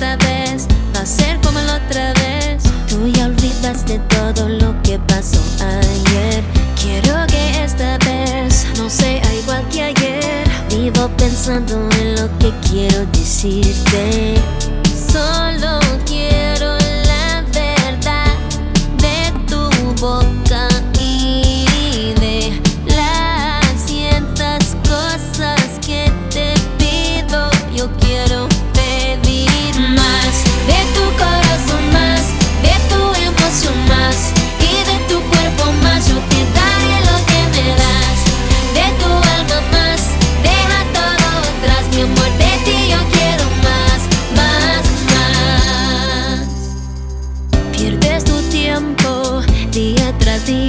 esta vez va a ser como la otra vez. Tú ya olvidaste todo lo que pasó ayer. Quiero que esta vez no sea igual que ayer. Vivo pensando en lo que quiero decirte. Solo